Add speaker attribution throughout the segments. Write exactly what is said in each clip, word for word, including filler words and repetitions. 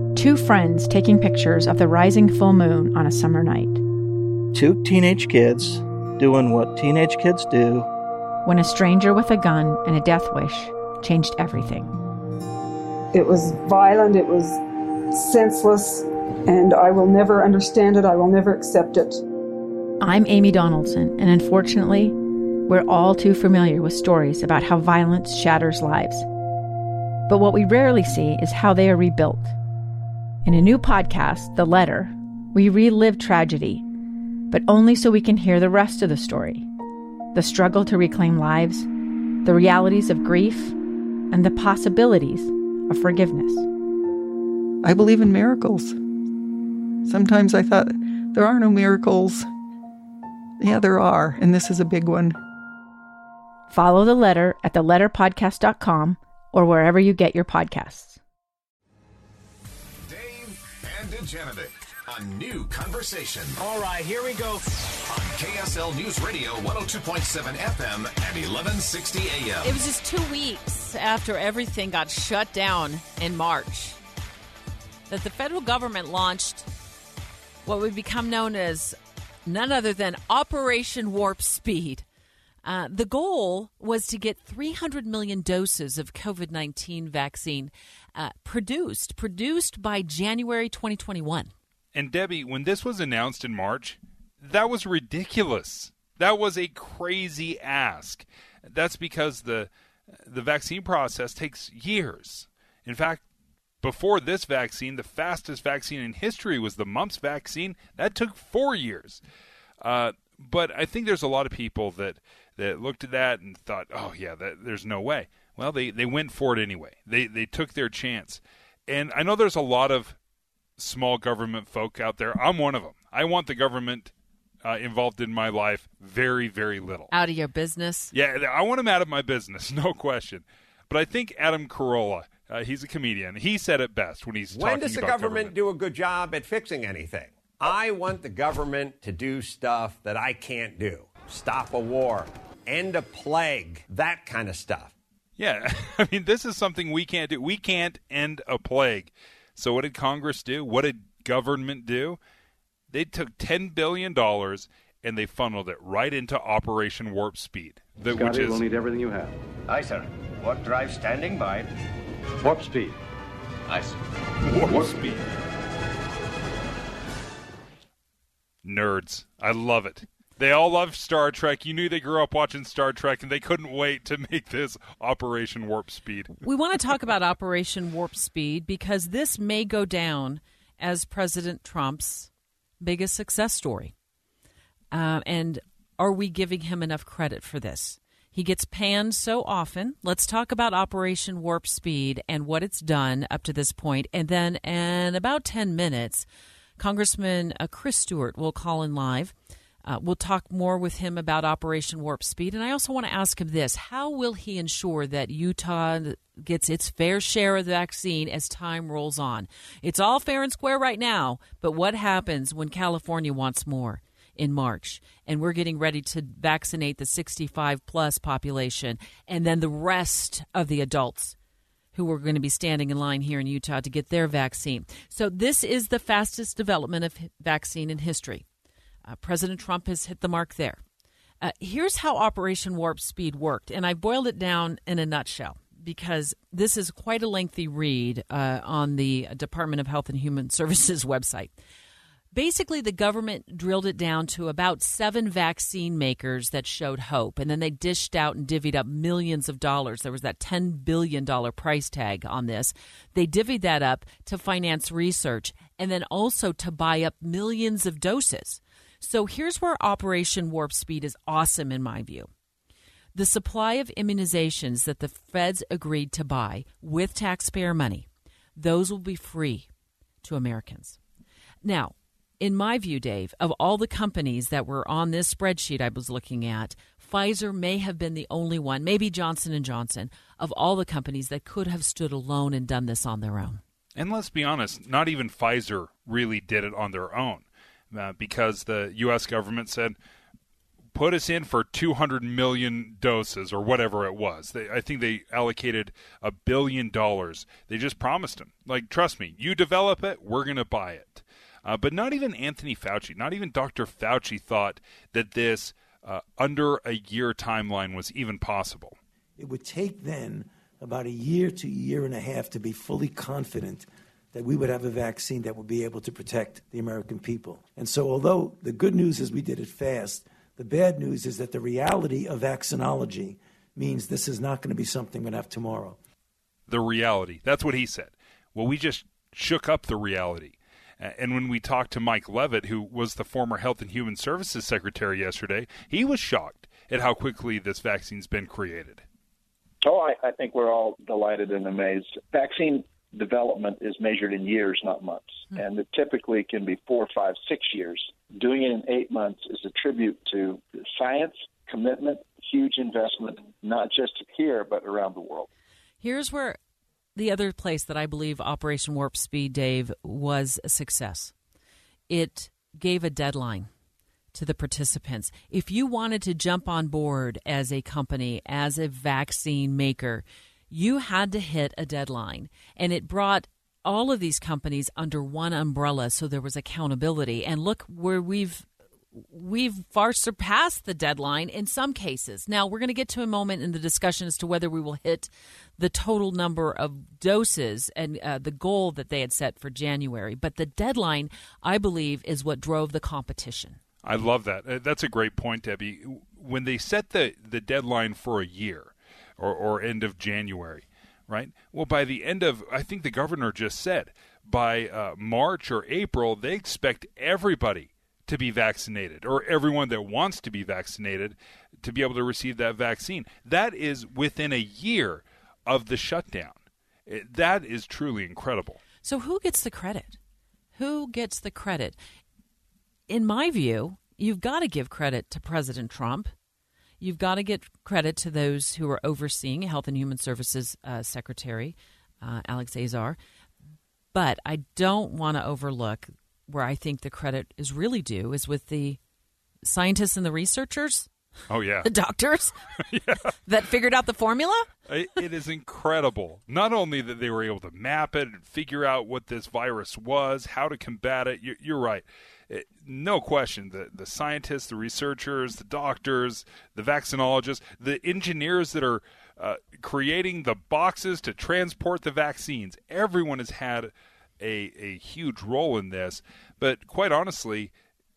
Speaker 1: Two friends taking pictures of the rising full moon on a summer night.
Speaker 2: Two teenage kids doing what teenage kids do.
Speaker 1: When a stranger with a gun and a death wish changed everything.
Speaker 3: It was violent, it was senseless, and I will never understand it, I will never accept it.
Speaker 1: I'm Amy Donaldson, and unfortunately, we're all too familiar with stories about how violence shatters lives. But what we rarely see is how they are rebuilt. In a new podcast, The Letter, we relive tragedy, but only so we can hear the rest of the story. The struggle to reclaim lives, the realities of grief, and the possibilities of forgiveness.
Speaker 4: I believe in miracles. Sometimes I thought, there are no miracles. Yeah, there are, and this is a big one.
Speaker 1: Follow The Letter at the letter podcast dot com or wherever you get your podcasts.
Speaker 5: Dave and Dejanovic, a new conversation.
Speaker 6: All right, here we go.
Speaker 5: On K S L News Radio, one oh two point seven F M and eleven sixty A M.
Speaker 7: It was just two weeks after everything got shut down in March that the federal government launched what would become known as none other than Operation Warp Speed. Uh, the goal was to get three hundred million doses of covid nineteen vaccine uh, produced, produced by January twenty twenty-one.
Speaker 8: And Debbie, when this was announced in March, that was ridiculous. That was a crazy ask. That's because the the vaccine process takes years. In fact, before this vaccine, the fastest vaccine in history was the mumps vaccine. That took four years. Uh, but I think there's a lot of people that, that looked at that and thought, oh, yeah, that, there's no way. Well, they, they went for it anyway. They they took their chance. And I know there's a lot of small government folk out there. I'm one of them. I want the government uh, involved in my life very, very little.
Speaker 7: Out of your business?
Speaker 8: Yeah, I want them out of my business, no question. But I think Adam Carolla, uh, he's a comedian, he said it best when he's
Speaker 6: when
Speaker 8: talking
Speaker 6: does the
Speaker 8: about
Speaker 6: government,
Speaker 8: government
Speaker 6: do a good job at fixing anything? I want the government to do stuff that I can't do. Stop a war, end a plague, that kind of stuff.
Speaker 8: Yeah, I mean, this is something we can't do. We can't end a plague. So what did Congress do? What did government do? They took ten billion dollars and they funneled it right into Operation Warp Speed. The,
Speaker 9: Scotty,
Speaker 8: which is,
Speaker 9: we'll need everything you have.
Speaker 10: Aye, sir. What drive standing by?
Speaker 9: Warp Speed.
Speaker 10: Aye, sir.
Speaker 8: Warp, Warp Speed. Nerds. I love it. They all love Star Trek. You knew they grew up watching Star Trek, and they couldn't wait to make this Operation Warp Speed.
Speaker 7: We want to talk about Operation Warp Speed because this may go down as President Trump's biggest success story. Uh, and are we giving him enough credit for this? He gets panned so often. Let's talk about Operation Warp Speed and what it's done up to this point. And then in about ten minutes, Congressman uh, Chris Stewart will call in live. Uh, we'll talk more with him about Operation Warp Speed. And I also want to ask him this. How will he ensure that Utah gets its fair share of the vaccine as time rolls on? It's all fair and square right now, but what happens when California wants more in March and we're getting ready to vaccinate the sixty-five plus population and then the rest of the adults who are going to be standing in line here in Utah to get their vaccine? So this is the fastest development of vaccine in history. Uh, President Trump has hit the mark there. Uh, here's how Operation Warp Speed worked, and I boiled it down in a nutshell because this is quite a lengthy read uh, on the Department of Health and Human Services website. Basically, the government drilled it down to about seven vaccine makers that showed hope, and then they dished out and divvied up millions of dollars. There was that ten billion dollars price tag on this. They divvied that up to finance research and then also to buy up millions of doses. So here's where Operation Warp Speed is awesome in my view. The supply of immunizations that the feds agreed to buy with taxpayer money, those will be free to Americans. Now, in my view, Dave, of all the companies that were on this spreadsheet I was looking at, Pfizer may have been the only one, maybe Johnson and Johnson, of all the companies that could have stood alone and done this on their own.
Speaker 8: And let's be honest, not even Pfizer really did it on their own uh, because the U S government said, put us in for two hundred million doses or whatever it was. They, I think they allocated a billion dollars. They just promised them, like, trust me, you develop it, we're going to buy it. Uh, but not even Anthony Fauci, not even Doctor Fauci thought that this uh, under a year timeline was even possible.
Speaker 11: It would take then about a year to a year and a half to be fully confident that we would have a vaccine that would be able to protect the American people. And so although the good news is we did it fast, the bad news is that the reality of vaccinology means this is not going to be something we're going to have tomorrow.
Speaker 8: The reality. That's what he said. Well, we just shook up the reality. And when we talked to Mike Leavitt, who was the former Health and Human Services Secretary yesterday, he was shocked at how quickly this vaccine's been created.
Speaker 12: Oh, I, I think we're all delighted and amazed. Vaccine development is measured in years, not months. Mm-hmm. And it typically can be four, five, six years. Doing it in eight months is a tribute to science, commitment, huge investment, not just here, but around the world.
Speaker 7: Here's where the other place that I believe Operation Warp Speed, Dave, was a success. It gave a deadline to the participants. If you wanted to jump on board as a company, as a vaccine maker, you had to hit a deadline. And it brought all of these companies under one umbrella, so there was accountability. And look where we've we've far surpassed the deadline in some cases. Now, we're going to get to a moment in the discussion as to whether we will hit the total number of doses and uh, the goal that they had set for January. But the deadline, I believe, is what drove the competition.
Speaker 8: I love that. That's a great point, Debbie. When they set the, the deadline for a year or, or end of January, right? Well, by the end of, I think the governor just said, by uh, March or April, they expect everybody to be vaccinated, or everyone that wants to be vaccinated to be able to receive that vaccine. That is within a year of the shutdown. It, that is truly incredible.
Speaker 7: So who gets the credit? Who gets the credit? In my view, you've got to give credit to President Trump. You've got to get credit to those who are overseeing Health and Human Services uh, Secretary uh, Alex Azar. But I don't want to overlook where I think the credit is really due is with the scientists and the researchers.
Speaker 8: Oh, yeah.
Speaker 7: The doctors
Speaker 8: yeah.
Speaker 7: that figured out the formula.
Speaker 8: It is incredible. Not only that they were able to map it and figure out what this virus was, how to combat it. You're right. It, no question. The, the scientists, the researchers, the doctors, the vaccinologists, the engineers that are uh, creating the boxes to transport the vaccines. Everyone has had A, a huge role in this, but quite honestly,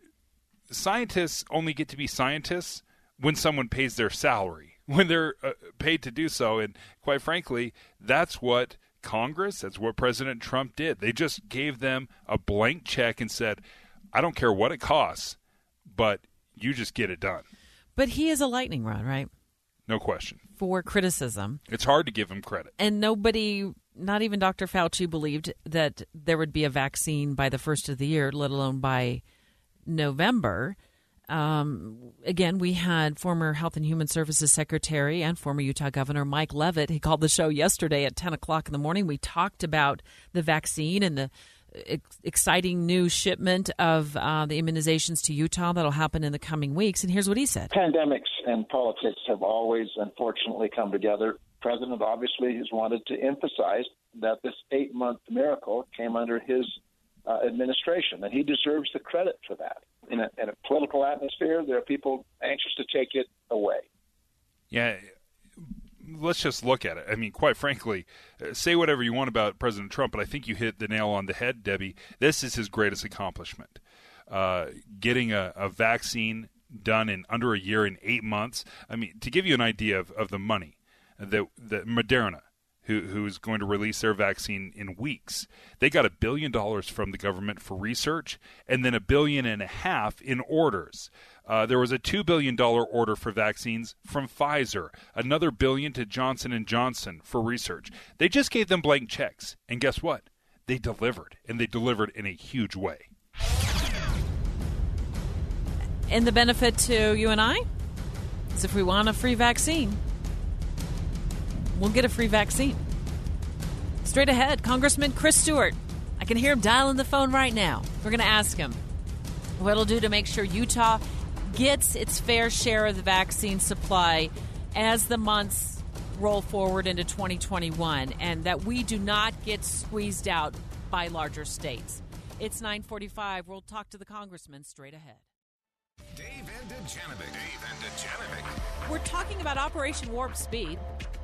Speaker 8: scientists only get to be scientists when someone pays their salary, when they're uh, paid to do so, and quite frankly, that's what Congress, that's what President Trump did. They just gave them a blank check and said, I don't care what it costs, but you just get it done.
Speaker 7: But he is a lightning rod, right?
Speaker 8: No question.
Speaker 7: For criticism.
Speaker 8: It's hard to give him credit.
Speaker 7: And nobody, not even Doctor Fauci, believed that there would be a vaccine by the first of the year, let alone by November. Um, again, we had former Health and Human Services Secretary and former Utah Governor Mike Leavitt. He called the show yesterday at ten o'clock in the morning. We talked about the vaccine and the ex- exciting new shipment of uh, the immunizations to Utah that'll happen in the coming weeks. And here's what he said.
Speaker 12: Pandemics and politics have always, unfortunately, come together. The president obviously has wanted to emphasize that this eight-month miracle came under his uh, administration, and he deserves the credit for that. In a, in a political atmosphere, there are people anxious to take it away.
Speaker 8: Yeah, let's just look at it. I mean, quite frankly, uh, say whatever you want about President Trump, but I think you hit the nail on the head, Debbie. This is his greatest accomplishment. Uh, getting a, a vaccine done in under a year, in eight months. I mean, to give you an idea of, of the money, that the Moderna, who who's going to release their vaccine in weeks, they got a billion dollars from the government for research, and then a billion and a half in orders. Uh, there was a two billion dollars order for vaccines from Pfizer, another billion to Johnson and Johnson for research. They just gave them blank checks, and guess what? They delivered, and they delivered in a huge way.
Speaker 7: And the benefit to you and I is if we want a free vaccine, we'll get a free vaccine. Straight ahead, Congressman Chris Stewart. I can hear him dialing the phone right now. We're going to ask him what it'll do to make sure Utah gets its fair share of the vaccine supply as the months roll forward into twenty twenty-one, and that we do not get squeezed out by larger states. It's nine forty-five. We'll talk to the congressman straight ahead.
Speaker 5: Dave and Dejanovic. Dave and Dejanovic.
Speaker 7: We're talking about Operation Warp Speed.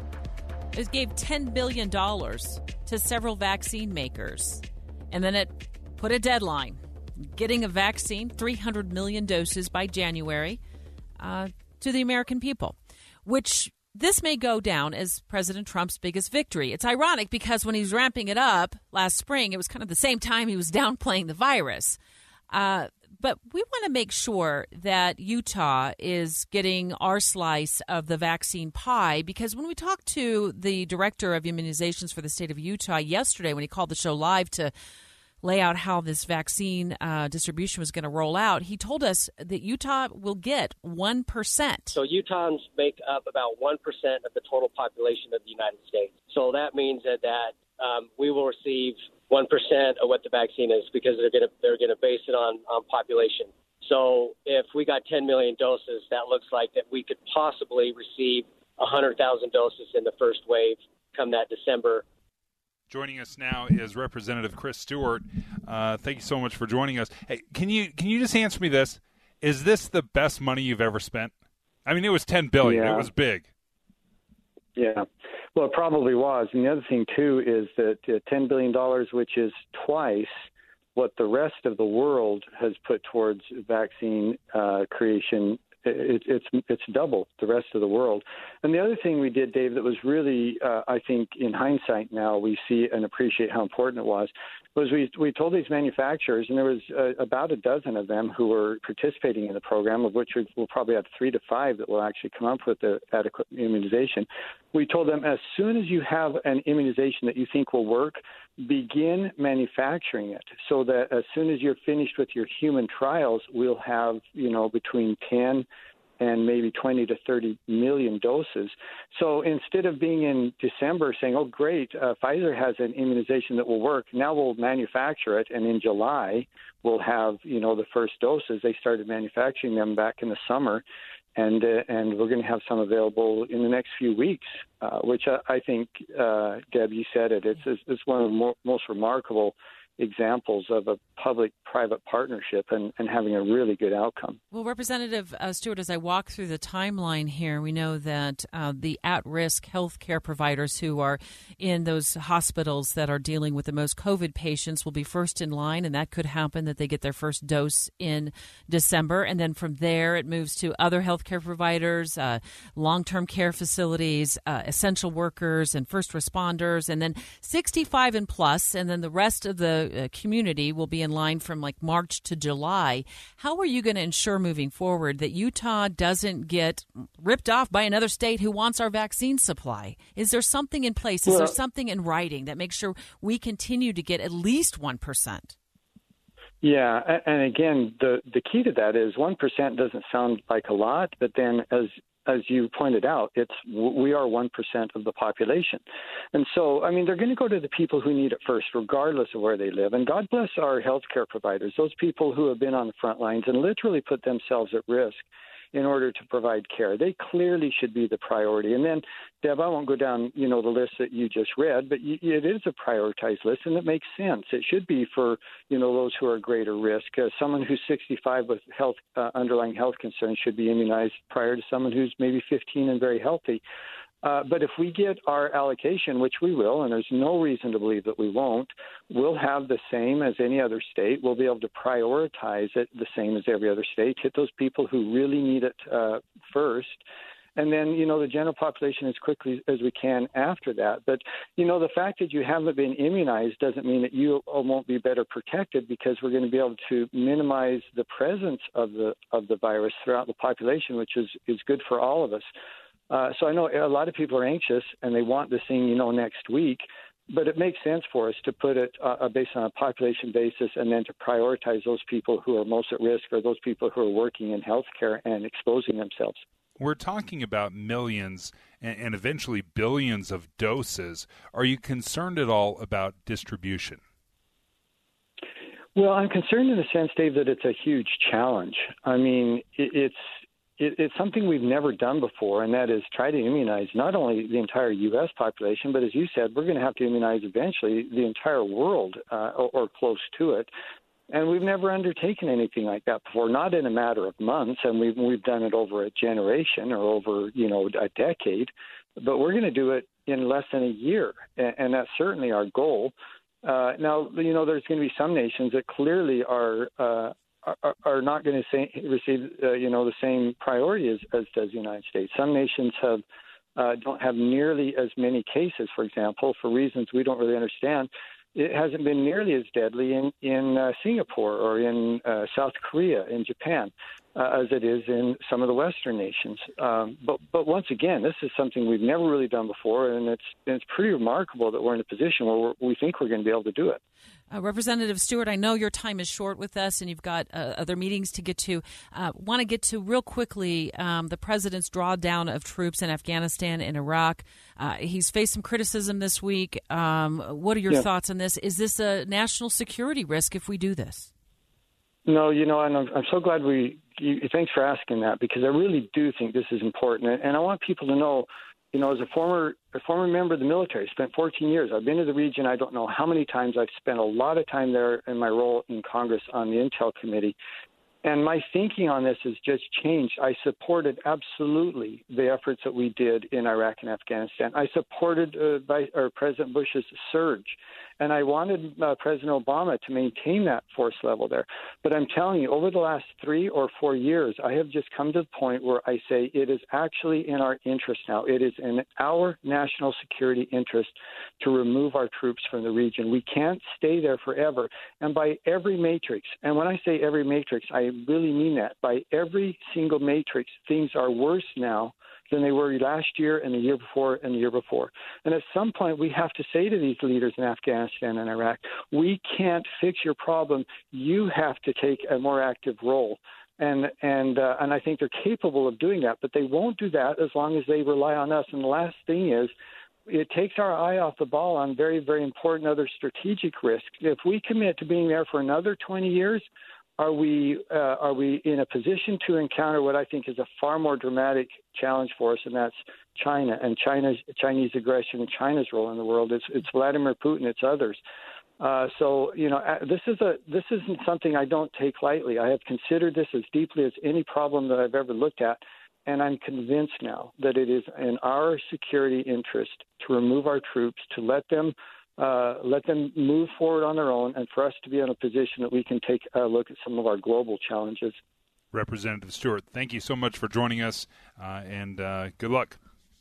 Speaker 7: It gave ten billion dollars to several vaccine makers, and then it put a deadline. Getting a vaccine, three hundred million doses by January, uh, to the American people, which this may go down as President Trump's biggest victory. It's ironic because when he was ramping it up last spring, it was kind of the same time he was downplaying the virus. Uh, but we want to make sure that Utah is getting our slice of the vaccine pie, because when we talked to the director of immunizations for the state of Utah yesterday, when he called the show live to lay out how this vaccine uh, distribution was going to roll out, he told us that Utah will get one percent.
Speaker 13: So Utahns make up about one percent of the total population of the United States. So that means that, that um, we will receive one percent of what the vaccine is, because they're going to they're going to base it on, on population. So if we got ten million doses, that looks like that we could possibly receive one hundred thousand doses in the first wave come that December.
Speaker 8: Joining us now is Representative Chris Stewart. Uh, thank you so much for joining us. Hey, can you can you just answer me this? Is this the best money you've ever spent? I mean, it was ten billion dollars.
Speaker 14: Yeah.
Speaker 8: It was big.
Speaker 14: Yeah. Well, it probably was. And the other thing, too, is that uh, ten billion dollars, which is twice what the rest of the world has put towards vaccine uh, creation, it, it's it's double the rest of the world. And the other thing we did, Dave, that was really, uh, I think, in hindsight now, we see and appreciate how important it was, was we we told these manufacturers, and there was uh, about a dozen of them who were participating in the program, of which we'll probably have three to five that will actually come up with the adequate immunization. We told them, as soon as you have an immunization that you think will work, begin manufacturing it, so that as soon as you're finished with your human trials, we'll have, you know, between ten and maybe twenty to thirty million doses. So instead of being in December saying, oh, great, uh, Pfizer has an immunization that will work, now we'll manufacture it, and in July we'll have, you know, the first doses. They started manufacturing them back in the summer, and uh, and we're going to have some available in the next few weeks, uh, which I, I think, uh, Deb, you said it, it's, it's one of the mo- most remarkable examples of a public-private partnership and, and having a really good outcome.
Speaker 7: Well, Representative uh, Stewart, as I walk through the timeline here, we know that uh, the at-risk health care providers who are in those hospitals that are dealing with the most COVID patients will be first in line, and that could happen that they get their first dose in December. And then from there, it moves to other health care providers, uh, long-term care facilities, uh, essential workers, and first responders, and then sixty-five and plus, and then the rest of the uh, community will be in line from like March to July. How are you going to ensure moving forward that Utah doesn't get ripped off by another state who wants our vaccine supply? Is there something in place? Is
Speaker 14: well,
Speaker 7: there something in writing that makes sure we continue to get at least one percent?
Speaker 14: Yeah, and again, the, the key to that is one percent doesn't sound like a lot, but then as as you pointed out, it's we are one percent of the population. And so, I mean, they're going to go to the people who need it first, regardless of where they live. And God bless our healthcare providers, those people who have been on the front lines and literally put themselves at risk in order to provide care. They clearly should be the priority. And then, Deb, I won't go down, you know, the list that you just read, but it is a prioritized list, and it makes sense. It should be for, you know, those who are at greater risk. Uh, someone who's sixty-five with health uh, underlying health concerns should be immunized prior to someone who's maybe fifteen and very healthy. Uh, but if we get our allocation, which we will, and there's no reason to believe that we won't, we'll have the same as any other state. We'll be able to prioritize it the same as every other state, hit those people who really need it uh, first, and then, you know, the general population as quickly as we can after that. But, you know, the fact that you haven't been immunized doesn't mean that you won't be better protected, because we're going to be able to minimize the presence of the of the virus throughout the population, which is, is good for all of us. Uh, so I know a lot of people are anxious and they want this thing, you know, next week, but it makes sense for us to put it uh, based on a population basis, and then to prioritize those people who are most at risk, or those people who are working in healthcare and exposing themselves.
Speaker 8: We're talking about millions and, and eventually billions of doses. Are you concerned at all about distribution?
Speaker 14: Well, I'm concerned in the sense, Dave, that it's a huge challenge. I mean, it, it's it, it's something we've never done before, and that is try to immunize not only the entire U S population, but as you said, we're going to have to immunize eventually the entire world uh, or, or close to it. And we've never undertaken anything like that before, not in a matter of months, and we've we've done it over a generation or over, you know, a decade. But we're going to do it in less than a year, and, and that's certainly our goal. Uh, now, you know, there's going to be some nations that clearly are uh, are, are not going to say, receive, uh, you know, the same priority as, as does the United States. Some nations have uh, don't have nearly as many cases, for example, for reasons we don't really understand. It hasn't been nearly as deadly in, in uh, Singapore or in uh, South Korea, in Japan, uh, as it is in some of the Western nations. Um, but, but once again, this is something we've never really done before, and it's, it's pretty remarkable that we're in a position where we're, we think we're going to be able to do it.
Speaker 7: Uh, Representative Stewart, I know your time is short with us and you've got uh, other meetings to get to. Uh, want to get to real quickly um, the president's drawdown of troops in Afghanistan and Iraq. Uh, he's faced some criticism this week. Um, what are your yeah. thoughts on this? Is this a national security risk if we do this?
Speaker 14: No, you know, and I'm, I'm so glad we you, – thanks for asking that, because I really do think this is important. And, and I want people to know, you know, as a former a former member of the military, spent fourteen years. I've been to the region. I don't know how many times. I've spent a lot of time there in my role in Congress on the Intel Committee. And my thinking on this has just changed. I supported absolutely the efforts that we did in Iraq and Afghanistan. I supported uh, Vice, or President Bush's surge. And I wanted uh, President Obama to maintain that force level there. But I'm telling you, over the last three or four years, I have just come to the point where I say it is actually in our interest now. It is in our national security interest to remove our troops from the region. We can't stay there forever. And by every matrix, and when I say every matrix, I really mean that. By every single matrix, things are worse now than they were last year and the year before and the year before. And at some point, we have to say to these leaders in Afghanistan and Iraq, we can't fix your problem. You have to take a more active role. And and uh, and I think they're capable of doing that, but they won't do that as long as they rely on us. And the last thing is, it takes our eye off the ball on very, very important other strategic risks. If we commit to being there for another twenty years, Are we uh, are we in a position to encounter what I think is a far more dramatic challenge for us, and that's China and China's Chinese aggression and China's role in the world? It's it's Vladimir Putin, it's others. Uh, so you know, this is a this isn't something I don't take lightly. I have considered this as deeply as any problem that I've ever looked at, and I'm convinced now that it is in our security interest to remove our troops, to let them. Uh, let them move forward on their own, and for us to be in a position that we can take a look at some of our global challenges.
Speaker 8: Representative Stewart, thank you so much for joining us, uh, and uh, good luck.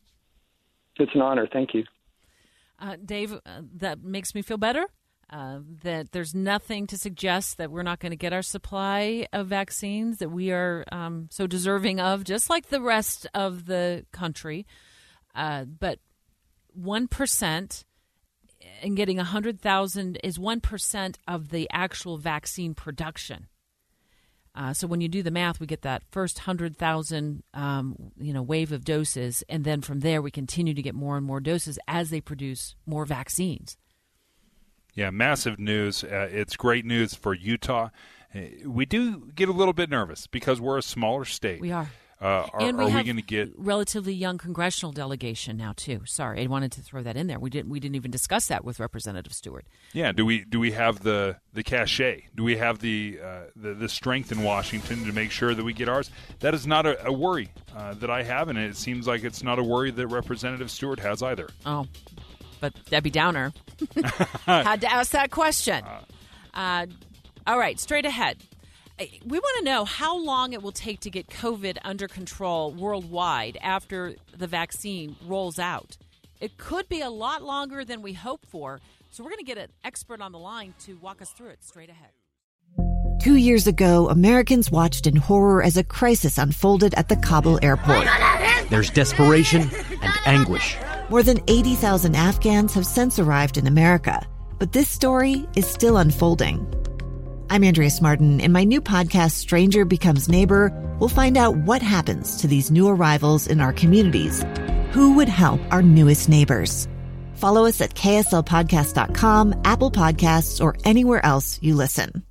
Speaker 14: It's an honor. Thank you.
Speaker 7: Uh, Dave, uh, that makes me feel better, uh, that there's nothing to suggest that we're not going to get our supply of vaccines that we are um, so deserving of, just like the rest of the country. Uh, but one percent... and getting one hundred thousand is one percent of the actual vaccine production. Uh, so when you do the math, we get that first one hundred thousand um, you know, wave of doses, and then from there we continue to get more and more doses as they produce more vaccines.
Speaker 8: Yeah, massive news. Uh, it's great news for Utah. Uh, we do get a little bit nervous because we're a smaller state.
Speaker 7: We are.
Speaker 8: Uh, are
Speaker 7: and we
Speaker 8: are
Speaker 7: have
Speaker 8: we going to get
Speaker 7: relatively young congressional delegation now too? Sorry, I wanted to throw that in there. We didn't. We didn't even discuss that with Representative Stewart.
Speaker 8: Yeah. Do we do we have the the cachet? Do we have the uh, the, the strength in Washington to make sure that we get ours? That is not a, a worry uh, that I have, and it seems like it's not a worry that Representative Stewart has either.
Speaker 7: Oh, but Debbie Downer had to ask that question. Uh, all right, straight ahead. We want to know how long it will take to get COVID under control worldwide after the vaccine rolls out. It could be a lot longer than we hope for, so we're going to get an expert on the line to walk us through it straight ahead.
Speaker 15: Two years ago, Americans watched in horror as a crisis unfolded at the Kabul airport.
Speaker 16: There's desperation and anguish.
Speaker 15: More than eighty thousand Afghans have since arrived in America, but this story is still unfolding. I'm Andrea Smartin. In my new podcast, Stranger Becomes Neighbor, we'll find out what happens to these new arrivals in our communities. Who would help our newest neighbors? Follow us at K S L podcast dot com, Apple Podcasts, or anywhere else you listen.